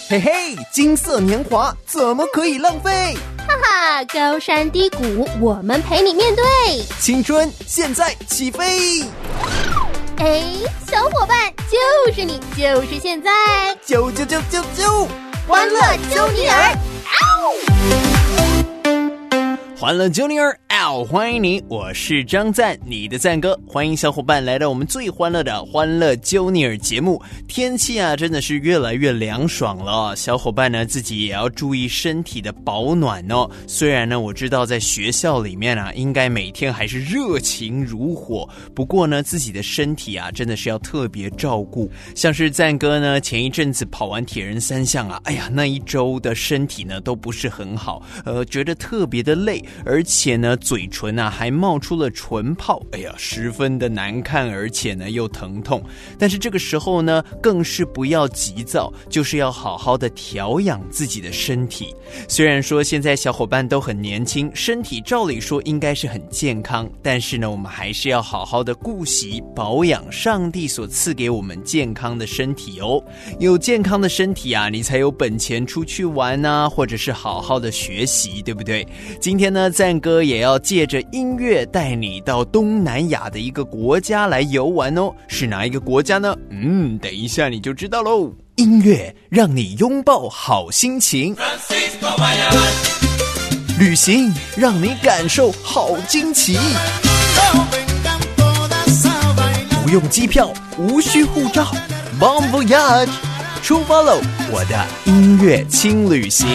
嘿嘿，金色年华怎么可以浪费？ 哈哈，高山低谷我们陪你面对， 青春现在起飞。 哎，小伙伴，就是你，就是现在， 啾， 欢乐揪尼尔， 欢乐揪尼尔，欢迎你，我是张赞，你的赞哥。欢迎小伙伴来到我们最欢乐的欢乐揪尼尔节目。天气啊，真的是越来越凉爽了，小伙伴呢自己也要注意身体的保暖哦。虽然呢，我知道在学校里面啊，应该每天还是热情如火，不过呢，自己的身体啊，真的是要特别照顾。像是赞哥呢，前一阵子跑完铁人3项啊，哎呀，那一周的身体呢都不是很好，觉得特别的累，而且呢，嘴唇啊还冒出了唇泡，哎呀，十分的难看，而且呢又疼痛。但是这个时候呢，更是不要急躁，就是要好好的调养自己的身体。虽然说现在小伙伴都很年轻，身体照理说应该是很健康，但是呢，我们还是要好好的顾惜保养上帝所赐给我们健康的身体哦。有健康的身体啊，你才有本钱出去玩啊，或者是好好的学习，对不对？今天呢，赞哥也要借着音乐带你到东南亚的一个国家来游玩哦。是哪一个国家呢？等一下你就知道咯。音乐让你拥抱好心情，旅行让你感受好惊奇，不用机票，无需护照， Bon Voyage， 出发喽，我的音乐轻旅行。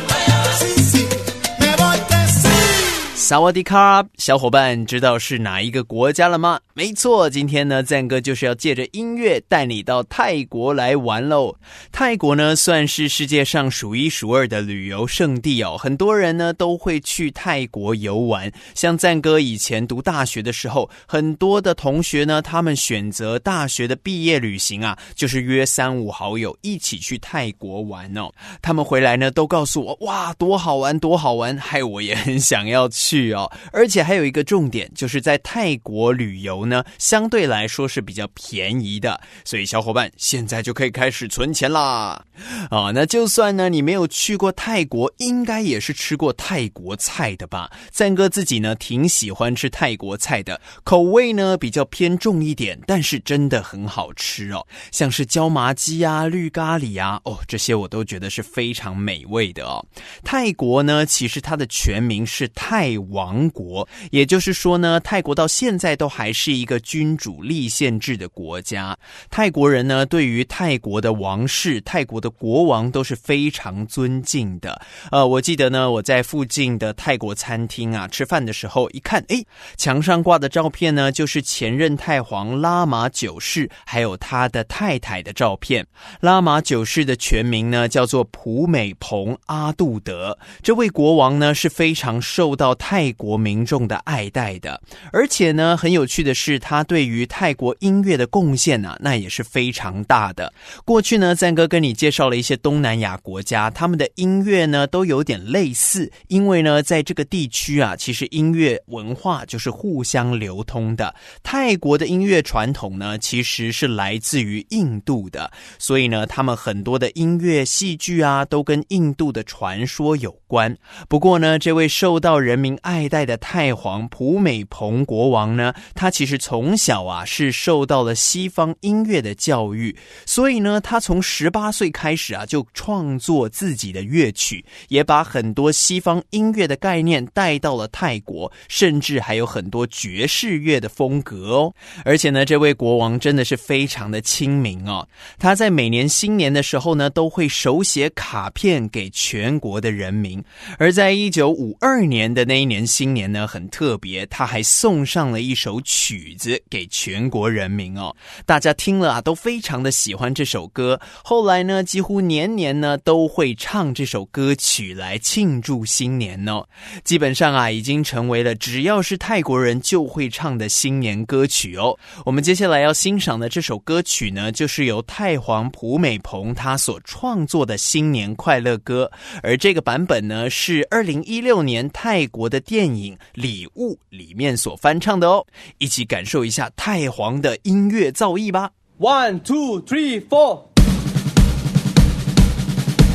萨瓦迪卡，小伙伴知道是哪一个国家了吗？没错，今天呢，赞哥就是要借着音乐带你到泰国来玩喽。泰国呢，算是世界上数一数二的旅游胜地哦，很多人呢都会去泰国游玩。像赞哥以前读大学的时候，很多的同学呢，他们选择大学的毕业旅行啊，就是约3-5好友一起去泰国玩哦。他们回来呢，都告诉我，哇，多好玩，多好玩，害我也很想要去。而且还有一个重点，就是在泰国旅游呢，相对来说是比较便宜的，所以小伙伴现在就可以开始存钱啦。那就算呢你没有去过泰国，应该也是吃过泰国菜的吧？赞哥自己呢挺喜欢吃泰国菜的，口味呢比较偏重一点，但是真的很好吃哦。像是椒麻鸡啊、绿咖喱啊，这些我都觉得是非常美味的哦。泰国呢，其实它的全名是泰王国，也就是说呢，泰国到现在都还是一个君主立宪制的国家。泰国人呢，对于泰国的王室、泰国的国王都是非常尊敬的。我记得呢，我在附近的泰国餐厅啊吃饭的时候，一看，墙上挂的照片呢，就是前任太皇拉玛9世还有他的太太的照片。拉玛9世的全名呢叫做普美蓬阿杜德，这位国王呢是非常受到泰国民众的爱戴的，而且呢，很有趣的是，他对于泰国音乐的贡献啊，那也是非常大的。过去呢，赞哥跟你介绍了一些东南亚国家，他们的音乐呢都有点类似，因为呢，在这个地区啊，其实音乐文化就是互相流通的。泰国的音乐传统呢，其实是来自于印度的，所以呢，他们很多的音乐戏剧啊，都跟印度的传说有关。不过呢，这位受到人民爱戴的太皇普美蓬国王呢，他其实从小啊是受到了西方音乐的教育，所以呢，他从18岁开始啊就创作自己的乐曲，也把很多西方音乐的概念带到了泰国，甚至还有很多爵士乐的风格哦。而且呢，这位国王真的是非常的亲民哦，他在每年新年的时候呢，都会手写卡片给全国的人民。而在1952年的那一年新年呢，很特别，他还送上了一首曲子给全国人民哦。大家听了啊，都非常的喜欢这首歌。后来呢，几乎年年呢都会唱这首歌曲来庆祝新年哦。基本上啊，已经成为了只要是泰国人就会唱的新年歌曲哦。我们接下来要欣赏的这首歌曲呢，就是由太皇普美蓬他所创作的新年快乐歌，而这个版本呢是2016年泰国的电影《礼物》里面所翻唱的哦。一起感受一下太皇的音乐造诣吧。 1, 2, 3, 4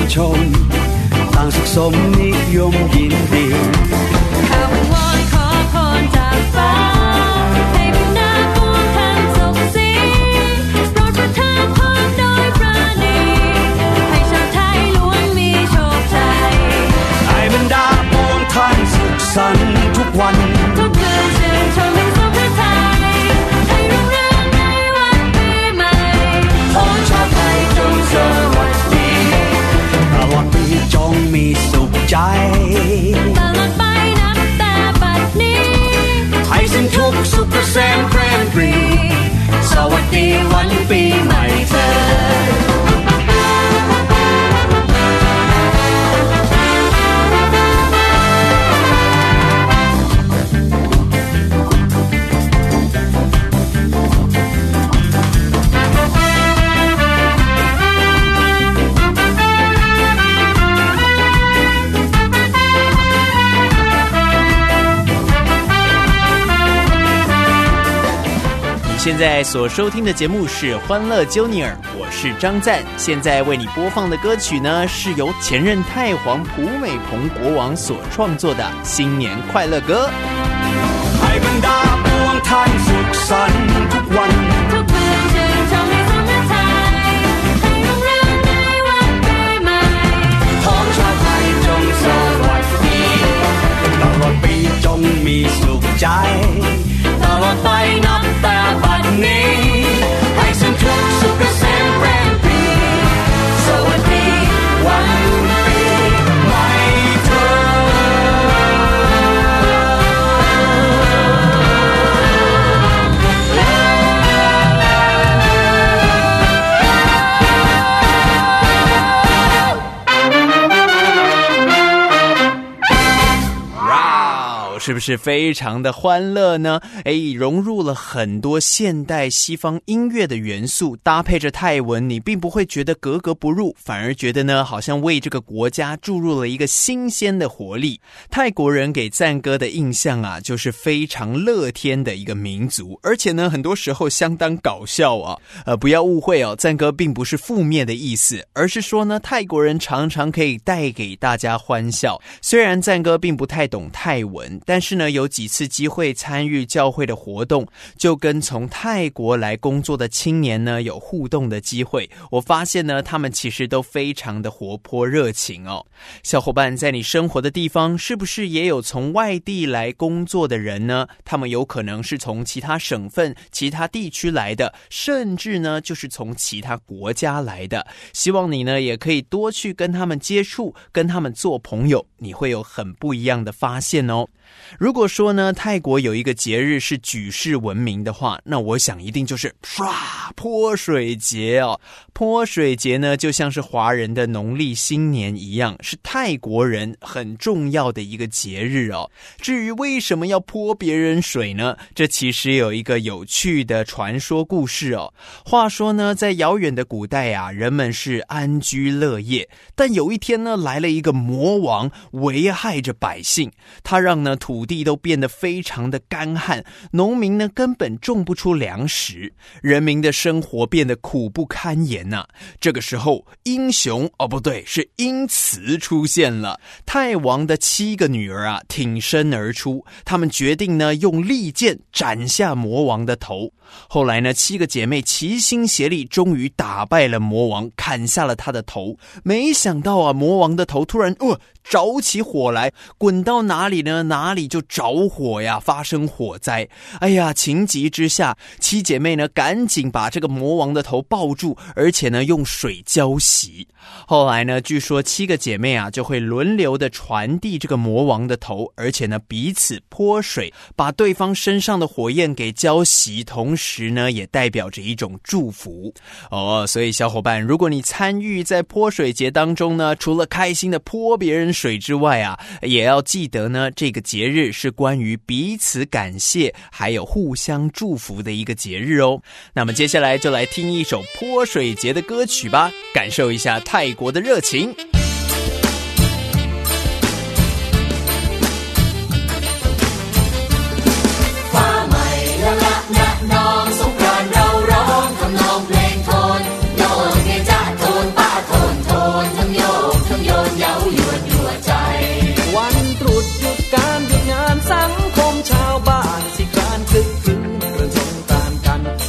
重，但食餸นิยม演變。 ข้าวิงวอนขอพรจากฟ้าให้บรรดาพวกท่านสุขสีโปรดประทานพรโดยปราณีให้ชาวไทยล้วนมีโชคชัยให้บรรดาพวกท่านสุขสันต์ทุกวันทุกคืนชื่นชมในสุขพระไทยให้รุ่งเรืองในวันปีใหม่ขอชาวไทยจงสวัสดีตลอดปีจงมีสุขใจตลอดไปนับแต่บัดนี้ให้สิ้นทุกข์สุขเกษมแปรนปรีสวัสดีวันปีใหม่เธอ现在所收听的节目是欢乐 Junior， 我是张赞。现在为你播放的歌曲呢，是由前任太皇蒲美蓬国王所创作的新年快乐歌。 ให้บรรดาพวกท่านสุขสันต์ทุกวันทุกคืนชื่นชมในสุขพระไทยให้รุ่งเรืองในวันปีใหม่ของชาวไทยจงสวัสดีตลอดปีจงมีสุขใจตลอดไปนับแต่บัดนี้ให้สิ้นทุกข์สุขเกษมแปรนปรีสวัสดีวันปีใหม่เธอ是不是非常的欢乐呢？融入了很多现代西方音乐的元素，搭配着泰文，你并不会觉得格格不入，反而觉得呢，好像为这个国家注入了一个新鲜的活力。泰国人给赞歌的印象啊，就是非常乐天的一个民族，而且呢，很多时候相当搞笑啊。不要误会哦，赞歌并不是负面的意思，而是说呢，泰国人常常可以带给大家欢笑。虽然赞歌并不太懂泰文，但是呢，有几次机会参与教会的活动，就跟从泰国来工作的青年呢有互动的机会。我发现呢，他们其实都非常的活泼热情哦。小伙伴，在你生活的地方，是不是也有从外地来工作的人呢？他们有可能是从其他省份、其他地区来的，甚至呢，就是从其他国家来的。希望你呢，也可以多去跟他们接触，跟他们做朋友，你会有很不一样的发现哦。如果说呢，泰国有一个节日是举世闻名的话，那我想一定就是泼水节哦。泼水节呢，就像是华人的农历新年一样，是泰国人很重要的一个节日哦。至于为什么要泼别人水呢？这其实有一个有趣的传说故事哦。话说呢，在遥远的古代啊，人们是安居乐业，但有一天呢，来了一个魔王，危害着百姓，他让呢土地都变得非常的干旱，农民呢根本种不出粮食，人民的生活变得苦不堪言啊。这个时候，英雄不对，是英雌出现了。泰王的7个女儿啊，挺身而出，他们决定呢用利剑斩下魔王的头。后来呢，7个姐妹齐心协力，终于打败了魔王，砍下了他的头。没想到啊，魔王的头突然着起火来，滚到哪里呢，哪里就着火呀，发生火灾。哎呀，情急之下，7姐妹呢赶紧把这个魔王的头抱住，而且呢用水浇洗。后来呢，据说7个姐妹啊就会轮流的传递这个魔王的头，而且呢彼此泼水，把对方身上的火焰给浇熄，同时呢也代表着一种祝福所以小伙伴，如果你参与在泼水节当中呢，除了开心的泼别人水之外啊，也要记得呢，这个节日是关于彼此感谢还有互相祝福的一个节日哦。那么接下来就来听一首泼水节的歌曲吧，感受一下泰国的热情。 ทำนองเพลงโทนโยกเกจ้าโทนป้าโทนโทนทั้งโยก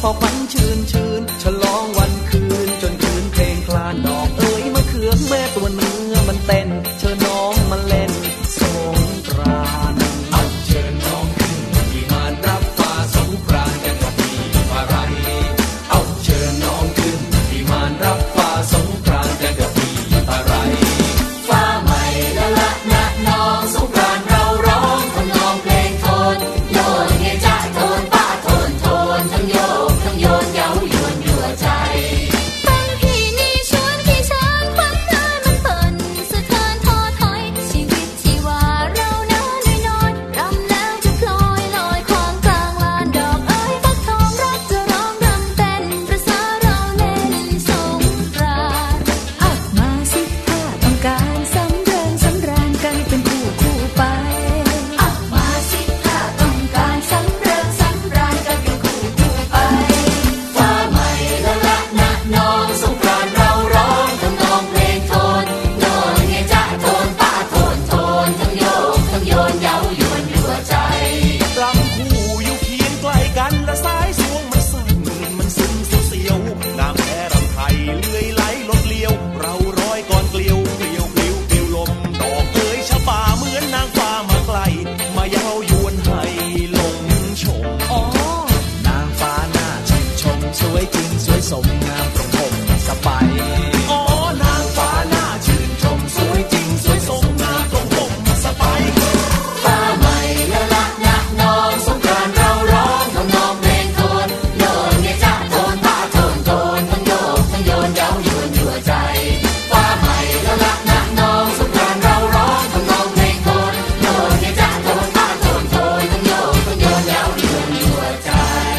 อขวัญชื่นฉลองวันคืนจนคืนเพลงคลานดอกเอ้ยมะเขือแม่ตัวเนื้อมันเต้นเชิญน้องมาเล่นสงกรานต์อัญเชิญน้องขึ้นที่มานรับฟ้าสงกรานต์กันกับพี่อะไรเอาเชิญน้องขึ้นที่มานรับฟ้าสงกรานต์กันกับพี่อะไรฟ้าใหม่ละละนะน้องสงกรานต์เราร้องทำนองเพลงโทนโยนเฮจ้าโทนป้าโทนทั้งโยกทั้งโยนเย้ายวนยั่วใจฟังพี่นี่ชวนพี่ช้างควันเทินมันเปิ่นสะเทินท้อถอยชีวิตชีวาเราน้อยรำแล้วจะพลอยลอยควางกลางลานดอกเอ้ยฟักทองรักจะร้องรำเต้นประสาเราเล่นสงกรานต์มาสิถ้าต้องการสำเริงสำราญกันเป็นคู่ไปมาสิถ้าต้องการสำเริงสำราญกันเป็นคู่ไปฟ้าใหม่ละละนะน้องสงกรานต์เราร้องทำนองเพลงโทนโยนเฮจ้าโทนป้าโทนทั้งโยกทั้งโยนเย้ายวนยั่วใจรำคู่อยู่เคียงใกล้กันและสายสวงมันสั่นมันซึ้งเสียวงามแท้รำไทยเลื่อยไหลลดเลี้ยวเราร้อยก่อนเกลียวเกลียวปลิวลมดอกเอ๋ยชะป่าเหมือนนางฟ้ามาไกลมาเย้ายวนให้หลงชมนางฟ้าหน้าชื่นชมสวยจริงสวยสมงามตรงผมสบายนางฟ้าหน้าชื่นชมสวยจริงสวยสมงามตรงผมสบายฟ้าใหม่ละละนะน้องสงกรานต์เราร้องทำนองเพลงโทนโยนเฮจ้าโทนป้าโทนทั้งโยกทั้งโยนเย้ายวนยั่วใจฟ้าใหม่ละละนะน้องสงกรานต์เราร้องทำนองเพลงโทนโยนเฮจ้าโทนป้าโทนทั้งโยกทั้งโยนเย้ายวนยั่วใจ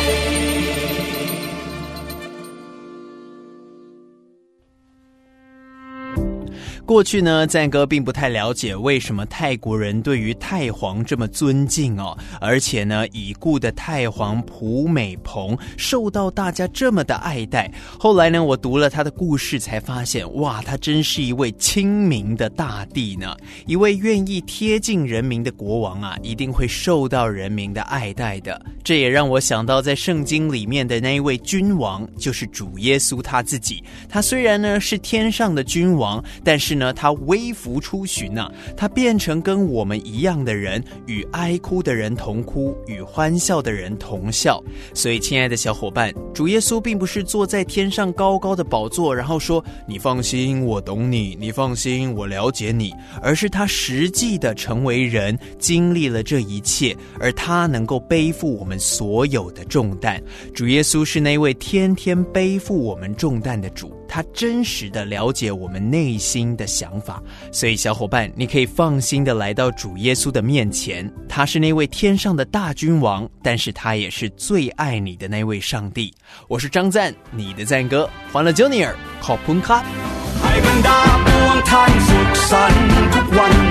过去呢，赞哥并不太了解为什么泰国人对于太皇这么尊敬哦，而且呢，已故的太皇蒲美蓬受到大家这么的爱戴。后来呢，我读了他的故事，才发现，哇，他真是一位亲民的大帝呢，一位愿意贴近人民的国王啊，一定会受到人民的爱戴的。这也让我想到，在圣经里面的那一位君王，就是主耶稣他自己。他虽然呢是天上的君王，但是呢，他微服出巡啊，他变成跟我们一样的人，与哀哭的人同哭，与欢笑的人同笑。所以亲爱的小伙伴，主耶稣并不是坐在天上高高的宝座，然后说你放心我懂你，你放心我了解你，而是他实际的成为人，经历了这一切，而他能够背负我们所有的重担。主耶稣是那位天天背负我们重担的主，他真实的了解我们内心的想法。所以小伙伴，你可以放心的来到主耶稣的面前，他是那位天上的大君王，但是他也是最爱你的那位上帝。我是张赞，你的赞哥，欢乐 Junior ขอบคุณครับให้บรรดาปวงท่านสุขสันต์ทุกวัน